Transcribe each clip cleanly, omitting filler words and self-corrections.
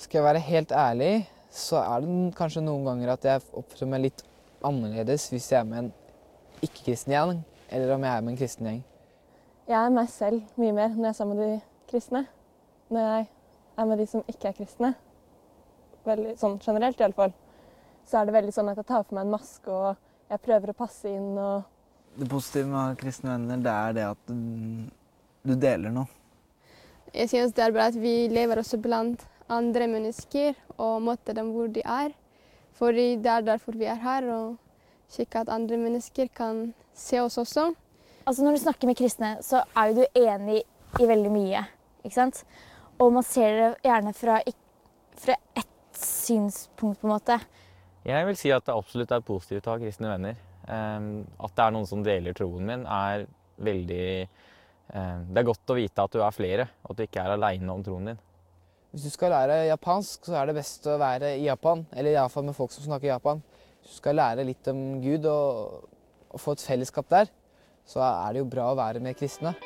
Skal jeg være helt ærlig, så det kanskje noen ganger at jeg oppfører meg litt annerledes hvis jeg med en ikke-kristen gjeng, eller om jeg med en kristen gjeng. Jeg meg selv mye mer når jeg sammen med de kristne. Når jeg med de som ikke kristne, veldig sånn generelt i alle fall, så det veldig sånn at jeg tar på meg en maske og jeg prøver å passe inn. Det positive med å ha kristne venner, det det at du deler noe. Jeg synes det bra at vi lever også blant andre mennesker og møter dem hvor de Fordi det derfor vi her, og slik at andre mennesker kan se oss også. Altså når du snakker med kristne, så jo du enig i veldig mye, ikke sant? Og man ser det gjerne fra ett synspunkt på en måte. Jeg vil si at det absolutt positivt å ha kristne venner. At det noen som deler troen min veldig... Det godt å vite at du flere, og at du ikke alene om troen din. Hvis du skal lære japansk, så det best å være i Japan, eller i alle fall med folk som snakker Japan. Hvis du skal lære litt om Gud og få et fellesskap der, så det jo bra å være med kristne.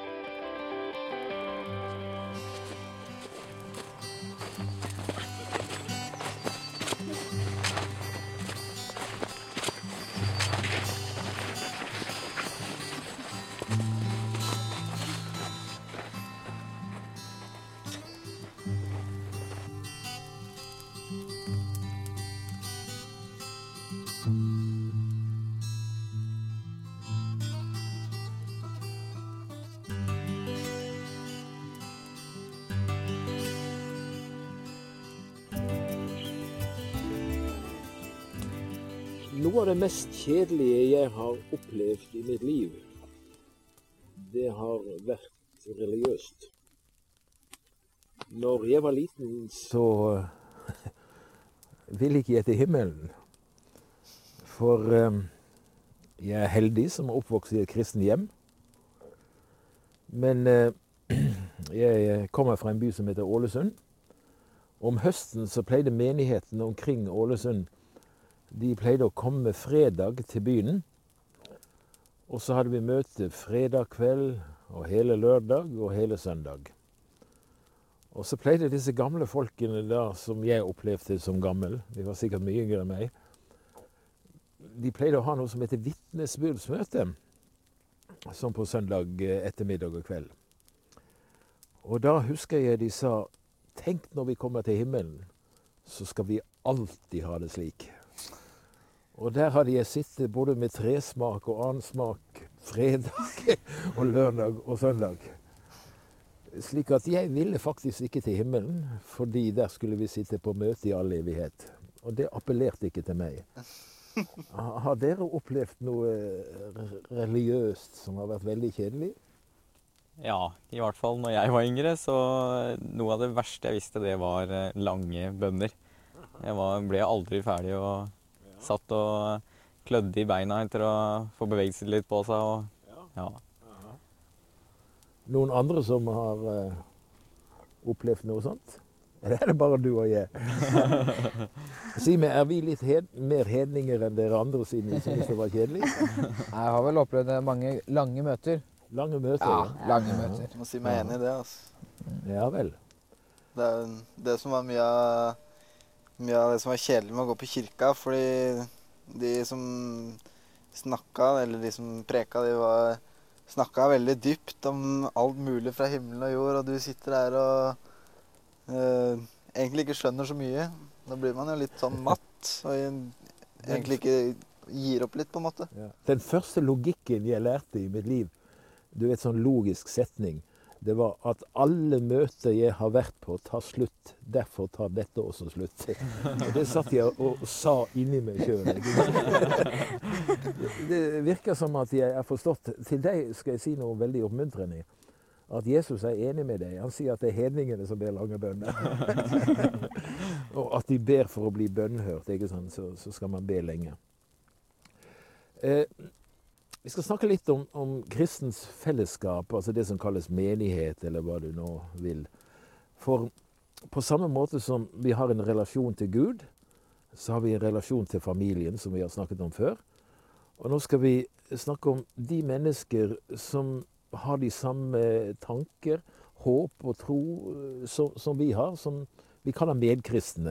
Noe av det mest kjedelige jeg har opplevd i mitt liv, det har vært religiøst. Når jeg var liten, så ville ikke jeg til himmelen. For jeg heldig som oppvokst i et kristen hjem. Men jeg kommer fra en by som heter Ålesund. Om høsten så pleide menigheten omkring Ålesund de pleide å komme fredag til byen, og så hadde vi møte fredag kveld, og hele lørdag, og hele søndag. Og så pleide disse gamle folkene da, som jeg opplevde som gammel, de var sikkert mye yngre enn meg, de pleide å ha noe som heter vitnesbyrdsmøte, som på søndag ettermiddag og kveld. Og da husker jeg de sa, tenk når vi kommer til himmelen, så skal vi alltid ha det slik. Og der hadde jeg sittet både med tresmak og annen smak fredag og lørdag og søndag. Slik at jeg ville faktisk ikke til himmelen, fordi der skulle vi sitte på møte i all evighet. Og det appellerte ikke til meg. Har dere opplevd noe religiøst som har vært veldig kjedelig? Ja, i hvert fall når jeg var yngre, så noe av det verste jeg visste, det var lange bønner. Jeg ble aldri ferdig og satt og klødde i beina etter å få beveget seg litt på seg. Og, ja. Noen andre som har opplevd noe sånt? Eller det bare du og jeg? Si meg, vi litt mer hedninger enn dere andre siden vi synes det var kjedelig? Jeg har vel opplevd mange lange møter. Lange møter? Ja, lange møter. Jeg må si meg enig i det, altså. Ja vel. Det som var mye av det som var kjedelig med å gå på kirka, fordi de som snakket, eller de som preka, snakket veldig dypt om alt mulig fra himmelen og jord, og du sitter der og egentlig ikke skjønner så mye. Da blir man jo litt sånn matt, og egentlig ikke gir opp litt på en måte. Ja. Den første logikken jeg lærte i mitt liv, du vet sånn logisk setning, det var at alle møter jeg har vært på tar slutt, derfor tar dette også slutt. Og det satt jeg og sa inni meg selv. Det virker som at jeg har forstått. Til deg skal jeg si noe veldig oppmuntrende. At Jesus enig med deg. Han sier at det hedningene som ber lange bønner. Og at de ber for å bli bønnhørt, ikke sant? Så skal man be lenge. Vi skal snakke litt om kristens fellesskap, altså det som kalles menighet, eller hva du nå vil. For på samme måte som vi har en relasjon til Gud, så har vi en relasjon til familien, som vi har snakket om før. Og nå skal vi snakke om de mennesker som har de samme tanker, håp og tro som vi har, som vi kaller medkristne.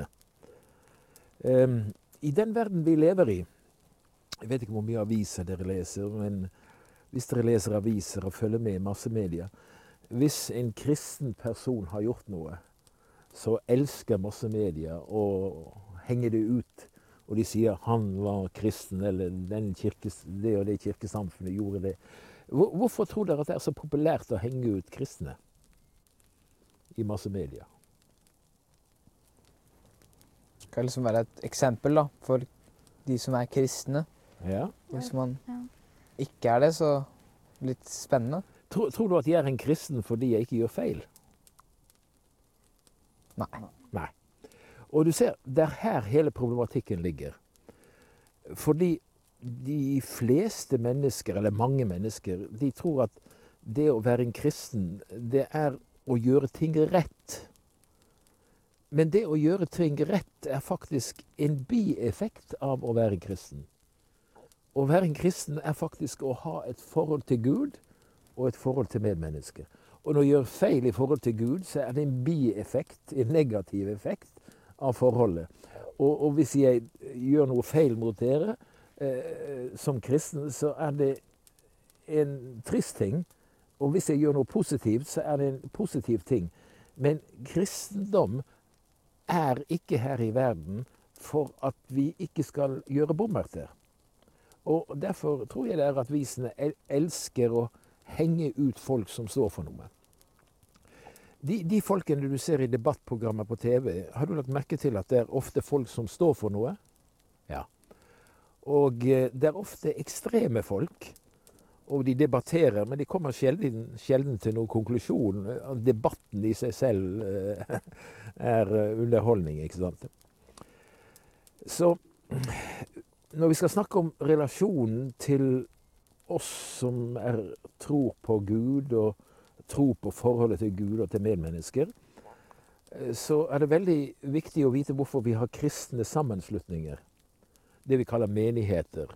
I den verden vi lever i, jeg vet ikke hvor mye aviser dere leser, men hvis dere leser aviser og følger med i massemedia, hvis en kristen person har gjort noe, så elsker massemedia å henge det ut. Og de sier han var kristen, eller det og det kirkesamfunnet gjorde det. Hvorfor tror dere at det er så populært å henge ut kristne i massemedia? Det kan liksom være et eksempel da, for de som er kristne. Ja. Hvis man ikke er det, så litt spennende. Tror du at jeg er en kristen fordi jeg ikke gjør feil? Nei. Og du ser, det er her hele problematikken ligger. Fordi de fleste mennesker, eller mange mennesker, de tror at det å være en kristen, det er å gjøre ting rett. Men det å gjøre ting rett er faktisk en bieffekt av å være kristen. Å være en kristen er faktisk å ha et forhold til Gud og et forhold til medmennesker. Og når du gjør feil i forhold til Gud, så er det en bieffekt, en negativ effekt av forholdet. Og hvis jeg gjør noe feil mot dere som kristen, så er det en trist ting. Og hvis jeg gjør noe positivt, så er det en positiv ting. Men kristendom er ikke her i verden for at vi ikke skal gjøre bommerter. Og derfor tror jeg det er at avisene elsker å henge ut folk som står for noe. De folkene du ser i debattprogrammer på TV, har du lagt merke til at det er ofte folk som står for noe? Ja. Og det er ofte ekstreme folk, og de debatterer, men de kommer sjelden til noen konklusjon. Debatten i seg selv er underholdning, ikke sant? Så når vi skal snakke om relasjonen til oss som tror på Gud og tror på forholdet til Gud og til medmennesker, så er det veldig viktig å vite hvorfor vi har kristne sammenslutninger. Det vi kaller menigheter.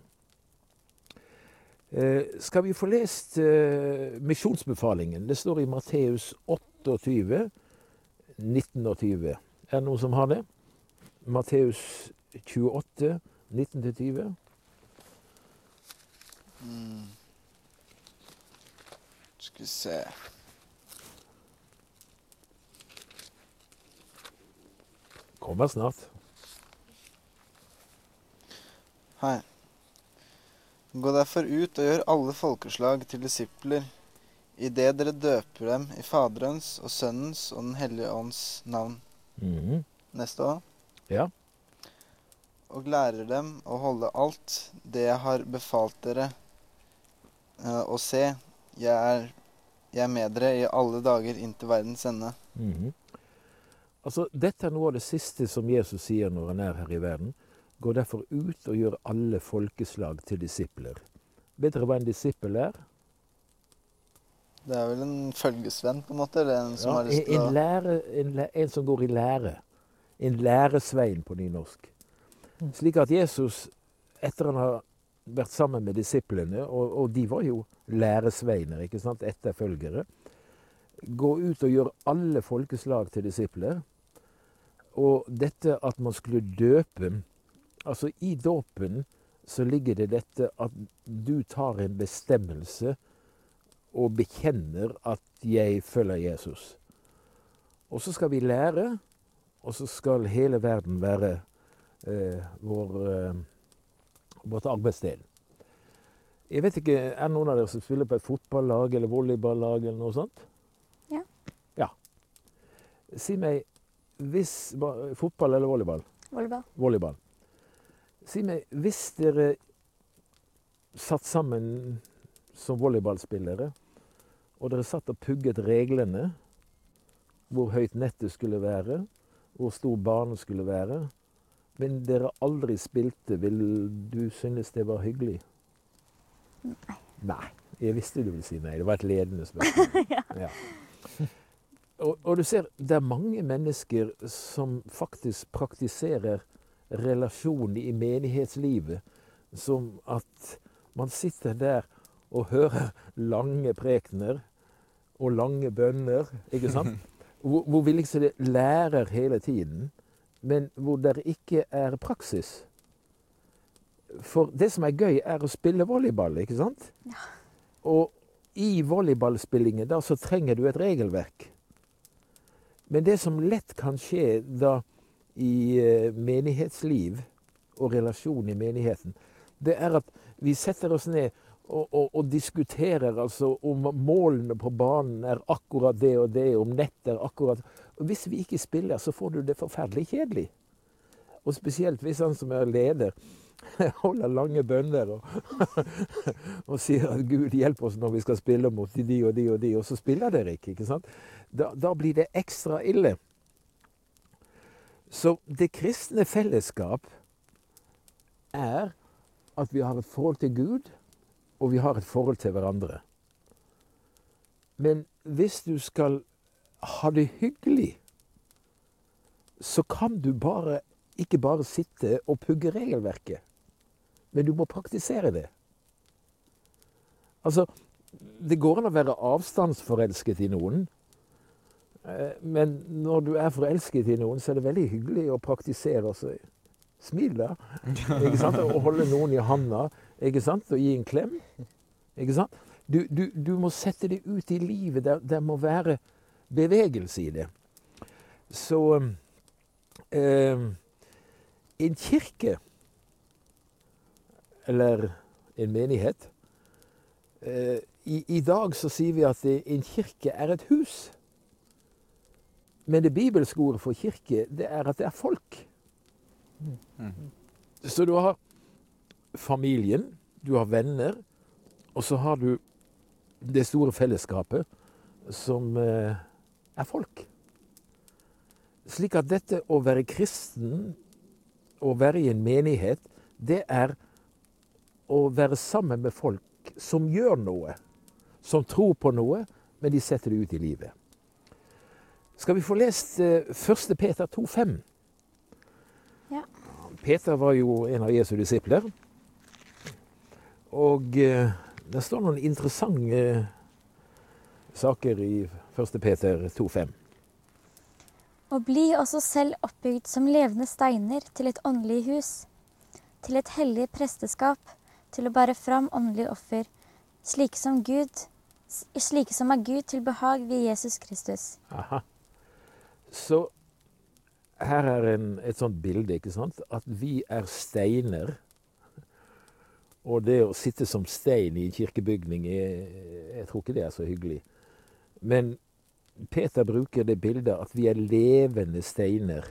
Skal vi få lest misjonsbefalingen? Det står i Matteus 28, 19 og 20. Er det noen som har det? Matteus 28, 19-20. Skal vi se. Kommer snart. Hei. Gå derfor ut og gjør alle folkeslag til disipler, i det dere døper dem i Faderens og Sønnens og Den hellige ånds navn. Neste år. Ja. Og lærer dem å holde alt det jeg har befalt dere, og se, jeg er med dere i alle dager inntil verdens ende. Altså, dette er noe av det siste som Jesus sier når han er her i verden. Gå derfor ut og gjør alle folkeslag til disipler. Vet dere hva en disippel er? Det er vel en følgesvenn, på en måte? Eller en som har lyst til en som går i lære. En læresvein på nynorsk. Slik at Jesus, etter han har vært sammen med disiplene, og de var jo læresveiner, ikke sant, etterfølgere, gå ut og gjøre alle folkeslag til disipler. Og dette at man skulle døpe, altså i dåpen så ligger det dette at du tar en bestemmelse og bekjenner at jeg følger Jesus. Og så skal vi lære, og så skal hele verden være vårt arbeidssted. Jeg vet ikke, er det noen av dere som spiller på et fotballag eller volleyballag eller noe sånt? Ja. Ja. Si meg, fotball eller volleyball? Volleyball. Volleyball. Si meg, hvis dere satt sammen som volleyballspillere, og dere satt og pugget reglene, hvor høyt nettet skulle være, hvor stor banen skulle være, men dere aldri spilte, vil du synes det var hyggelig? Nei. Nei. Jeg visste du ville si nei. Det var et ledende spørsmål. Ja. Og du ser, det er mange mennesker som faktisk praktiserer relasjon i menighetslivet, som at man sitter der og hører lange prekener og lange bønner, ikke sant? hvor vi liksom lærer hele tiden, men hvor det ikke er praksis. For det som er gøy, er å spille volleyball, ikke sant? Ja. Og i volleyballspillingen da så trenger du et regelverk. Men det som lett kan skje da i menighetsliv og relasjon i menigheten, det er at vi setter oss ned og diskuterer altså om målene på banen er akkurat det og det, om nettet er akkurat. Og hvis vi ikke spiller, så får du det forferdelig kjedelig. Og spesielt hvis han som er leder holder lange bønner og sier at Gud hjelper oss når vi skal spille mot de og de og de, og så spiller dere ikke sant? Da blir det ekstra ille. Så det kristne fellesskap er at vi har et forhold til Gud, og vi har et forhold til hverandre. Men hvis du skal ha det hyggelig, så kan du ikke bare sitte og pugge regelverket, men du må praktisere det. Altså, det går an å være avstandsforelsket i noen, men når du er forelsket i noen, så er det veldig hyggelig å praktisere også. Smil da, ikke sant? Og holde noen i handa, ikke sant? Og gi en klem, ikke sant? Du må sette det ut i livet, det må være bevegelse i det. Så en kirke, eller en menighet, i dag så sier vi at en kirke er et hus. Men det bibelske ordet for kirke, det er at det er folk. Så du har familien, du har venner, og så har du det store fellesskapet som er folk. Slik at dette å være kristen, å være i en menighet, det er å være sammen med folk som gjør noe, som tror på noe, men de setter det ut i livet. Skal vi få lest 1. Peter 2,5? Ja. Peter var jo en av Jesu disipler. Og det står noen interessante saker i 1. Peter 2,5. Og bli også selv oppbygd som levende steiner til et åndelig hus, til et hellig presteskap, til å bære fram åndelig offer, slike som er Gud til behag ved Jesus Kristus. Aha. Så her er et sånt bilde, ikke sant? At vi er steiner. Og det å sitte som stein i en kirkebygning, jeg tror ikke det er så hyggelig. Men Peter bruker det bildet at vi er levende steiner.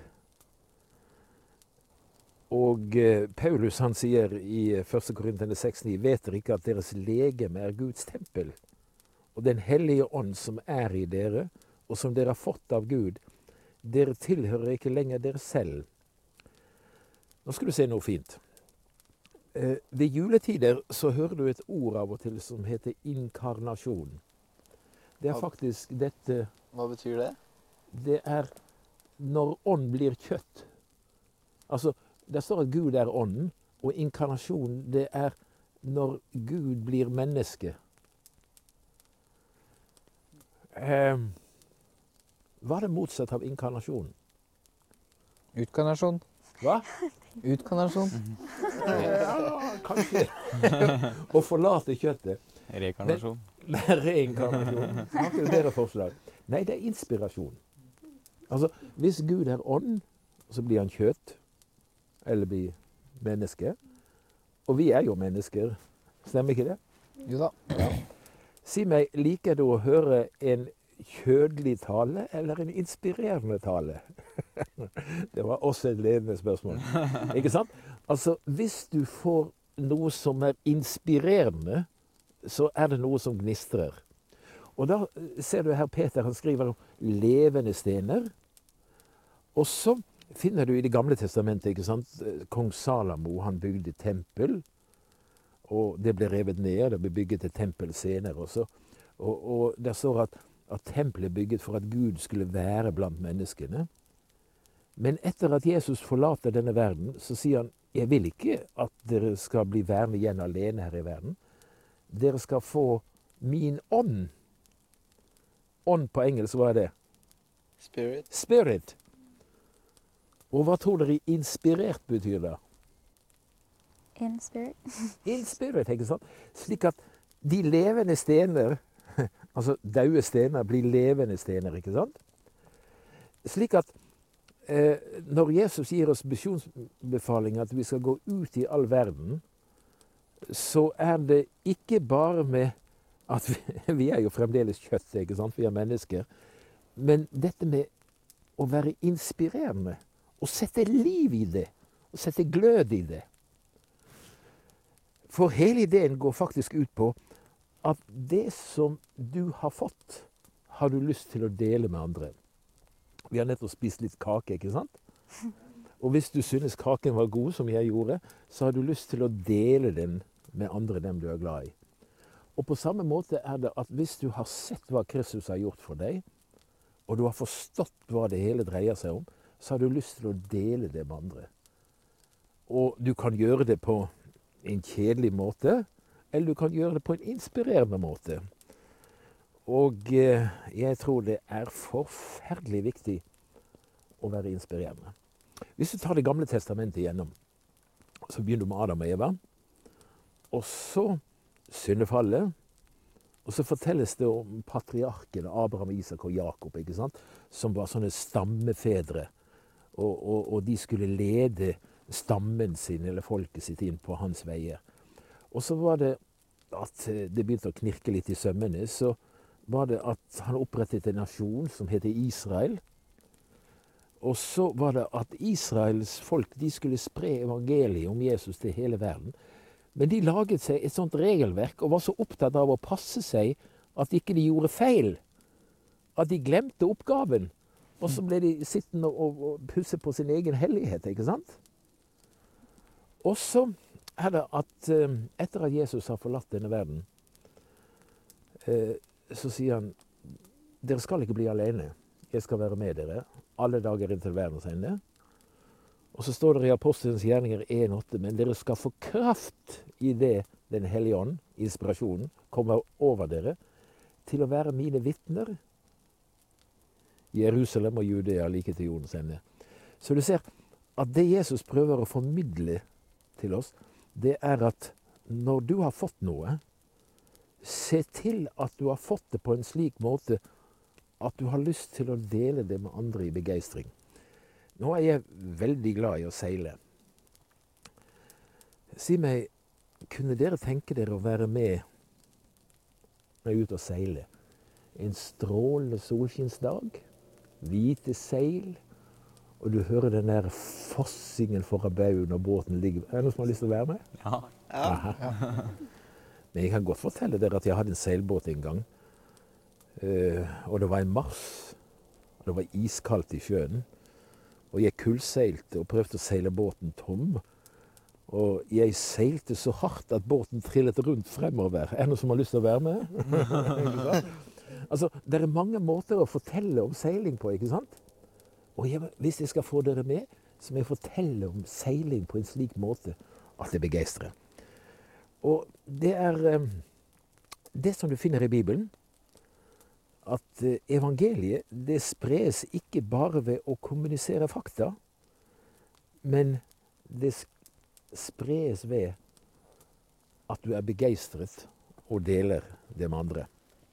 Og Paulus han sier i 1. Korinterne 6,9, vet dere ikke at deres legeme er Guds tempel? Og den hellige ånd som er i dere, og som dere har fått av Gud, dere tilhører ikke lenger dere selv. Nå skal du se noe fint. Ved juletider så hører du et ord av og til som heter inkarnasjon. Det er faktisk dette... Hva betyr det? Det er når ånd blir kjøtt. Altså, det står at Gud er ånden, og inkarnasjon det er når Gud blir menneske. Hva er det motsatt av inkarnasjon? Utkarnasjon. Hva? Utkarnasjon. Ja, kanskje. Å forlate kjøttet. Rekarnasjon. Reinkarnasjon. Har ikke dere forslag? Nei, det er inspirasjon. Altså, hvis Gud er ånd, så blir han kjøtt, eller blir menneske. Og vi er jo mennesker. Stemmer ikke det? Jo da. Ja. Si meg, liker du å høre en kjødelig tale eller en inspirerende tale? Det var også et ledende spørsmål. Ikke sant? Altså, hvis du får noe som er inspirerende, så er det noe som gnistrer. Og da ser du her Peter, han skriver om levende stener. Og så finner du i Det gamle testamentet, ikke sant? Kong Salomo, han bygde tempel. Og det ble revet ned, det ble bygget et tempel senere også. Og der står at tempelet bygget for at Gud skulle være blant menneskene. Men etter at Jesus forlater denne verden, så sier han, jeg vil ikke at dere skal bli værende igjen alene her i verden. Dere skal få min ånd. Ånd på engelsk, hva er det? Spirit. Spirit. Og hva tror dere inspirert betyr da? In spirit. In spirit, ikke sant? Slik at de levende stener, altså døde stener, blir levende stener, ikke sant? Slik at når Jesus gir oss misjonsbefaling at vi skal gå ut i all verden, så det ikke bare med at vi jo fremdeles kjøtt, ikke sant? Vi mennesker. Men dette med å være inspirerende, og sette liv i det, og sette glød i det. For hele ideen går faktisk ut på at det som du har fått, har du lyst til å dele med andre. Vi har nettopp spist litt kake, ikke sant? Og hvis du synes kaken var god, som jeg gjorde, så har du lyst til å dele den med andre, dem du er glad i. Og på samme måte det at hvis du har sett hva Kristus har gjort for deg, og du har forstått hva det hele dreier seg om, så har du lyst til å dele det med andre. Og du kan gjøre det på en kjedelig måte, eller du kan gjøre det på en inspirerende måte. Og jeg tror det forferdelig viktig å være inspirerende. Hvis du tar Det gamle testamentet igjennom, så begynner du med Adam og Eva, og så syndefallet, og så fortelles det om patriarkene, Abraham, Isak og Jakob, ikke sant? Som var sånne stammefedre, og de skulle lede stammen sin, eller folket sitt, inn på hans veier. Og så var det at det begynte å knirke litt i sømmene, så var det at han opprettet en nasjon som heter Israel. Og så var det at Israels folk, de skulle spre evangeliet om Jesus til hele verden. Men de laget seg et sånt regelverk og var så opptatt av å passe seg at ikke de gjorde feil. At de glemte oppgaven. Og så ble de sittende og pusse på sin egen hellighet, ikke sant? Og så det at etter at Jesus har forlatt denne verden, så sier han, dere skal ikke bli alene. Jeg skal være med dere alle dager inntil verdens ende. Og så står det i Apostelens gjerninger 1,8, men dere skal få kraft i det Den hellige ånd, inspirasjonen, kommer over dere til å være mine vitner i Jerusalem og Judea like til jordens ende. Så du ser at det Jesus prøver å formidle til oss, det at når du har fått noe, se til at du har fått det på en slik måte at du har lyst til å dele det med andre i begeistring. Nå jeg veldig glad i å seile. Si meg, kunne dere tenke dere å være med når jeg er ute og seile? En strålende solskinnsdag, hvite seil, og du hører den der fossingen foran baugen når båten ligger. Det noen som har lyst til å være med? Ja. Ja. Men jeg kan godt fortelle dere at jeg hadde en seilbåt en gang. Og det var en mars. Og det var iskaldt i sjøen. Og jeg kullseilte og prøvde å seile båten tom. Og jeg seilte så hardt at båten trillet rundt fremover. Noen som har lyst til å være med? Altså, det mange måter å fortelle om seiling på, ikke sant? Og hvis jeg skal få dere med, så må jeg fortelle om seiling på en slik måte at det begeistrer. Og det det som du finner i Bibelen, at evangeliet, det spres ikke bare ved å kommunisere fakta, men det spres ved at du er begeistret og deler det med andre.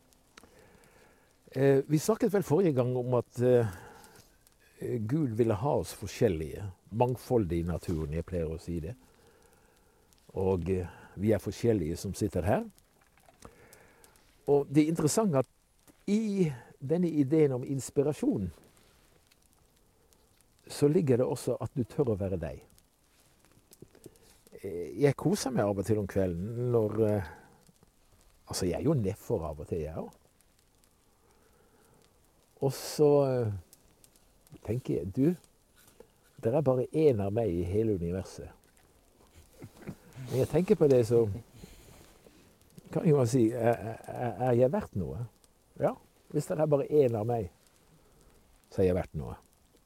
Vi snakket vel forrige gang om at Gud ville ha oss forskjellige, mangfoldige i naturen, jeg pleier å si det. Og vi er forskjellige som sitter her. Og det er interessant at i denne ideen om inspirasjon, så ligger det også at du tør å være deg. Jeg koser meg av og til om kvelden når altså jeg er jo nedfor av og til, jeg også. Og så tenker jeg, det er bare en av meg i hele universet. Når jeg tenker på det, så kan jeg jo si, er jeg verdt noe? Ja, hvis det er bare en av meg, så er jeg verdt noe.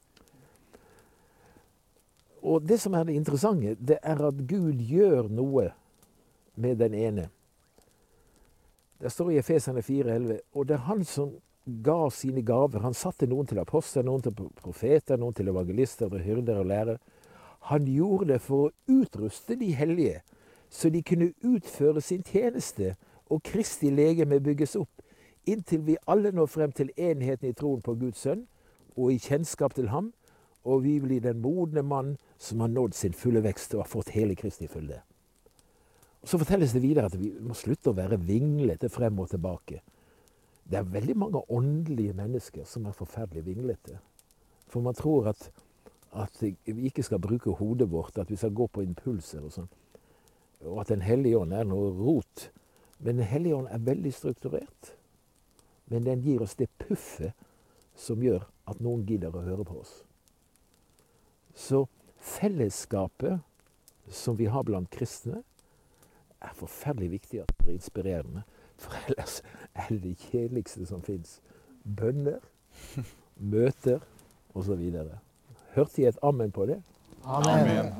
Og det som er det interessante, det er at Gud gjør noe med den ene. Det står i Efeserne 4,11, og det er han som ga sine gaver. Han satte noen til apostler, noen til profeter, noen til evangelister, til hyrder og lærere. Han gjorde det for å utruste de hellige, så de kunne utføre sin tjeneste, og Kristi legeme bygges opp, inntil vi alle når frem til enheten i troen på Guds sønn, og i kjennskap til ham, og vi blir den modne mann som har nådd sin fulle vekst og har fått hele Kristi fylde. Og så fortelles det videre at vi må slutte å være vinglete frem og tilbake. Det er veldig mange åndelige mennesker som er forferdelig vinglete. For man tror at vi ikke skal bruke hodet vårt, at vi skal gå på impulser og sånn. Og at Den hellige ånd er noe rot. Men Den hellige ånd er veldig strukturert. Men den gir oss det puffet som gjør at noen gidder å høre på oss. Så fellesskapet som vi har blant kristne, er forferdelig viktig at det er inspirerende. For ellers er det det kjedeligste som finnes. Bønner, møter og så videre. Hørte jeg et amen på det? Amen.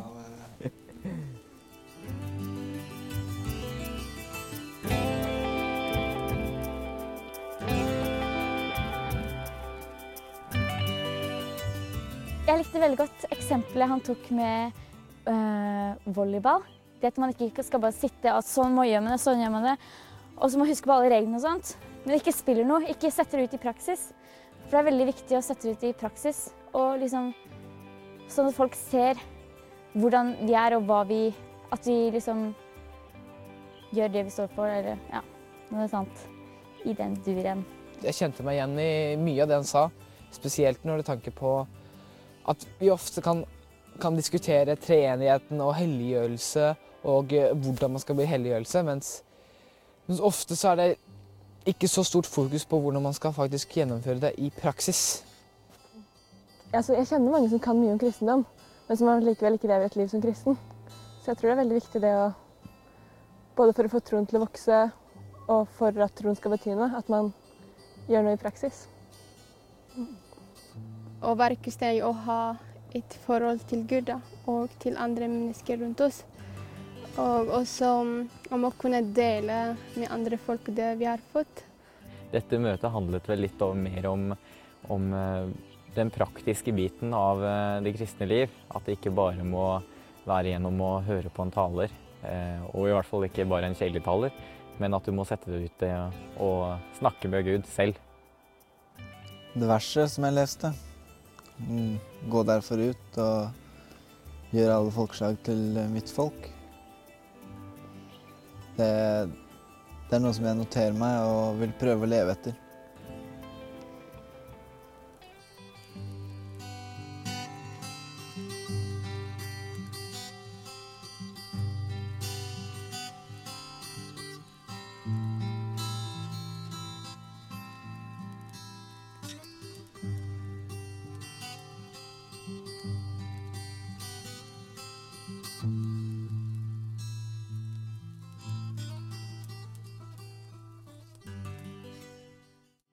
Jeg likte veldig godt eksempelet han tok med volleyball. Det at man ikke skal bare sitte og sånn gjør man det, sånn gjør man det. Og så må man huske på alle reglene og sånt. Men ikke spiller noe, ikke setter det ut i praksis. For det er veldig viktig å sette det ut i praksis. Og liksom, sånn at folk ser hvordan vi er og at vi liksom gjør det vi står for, eller ja, noe sånt i den duren. Jeg kjente meg igjen i mye av det han sa, spesielt når det tanker på at vi ofte kan diskutere treenigheten og helliggjørelse og hvordan man skal bli helliggjørelse, mens ofte så er det ikke så stort fokus på hvordan man skal faktisk gjennomføre det i praksis. Altså, jeg kjenner mange som kan mye om kristendom, men som likevel ikke lever et liv som kristen. Så jeg tror det er veldig viktig det å, både for å få troen til å vokse, og for at troen skal bety noe, at man gjør noe i praksis. Å være kristen er å ha et forhold til Gud og til andre mennesker rundt oss. Og også om å kunne dele med andre folk det vi har fått. Dette møtet handlet vel litt mer om den praktiske biten av det kristne liv. At det ikke bare må være gjennom å høre på en taler, og i hvert fall ikke bare en kjedelig taler, men at du må sette deg ut og snakke med Gud selv. Det verset som jeg leste, gå derfor ut og gjøre alle folkeslag til mitt folk. Det er noe som jeg noterer meg og vil prøve å leve etter.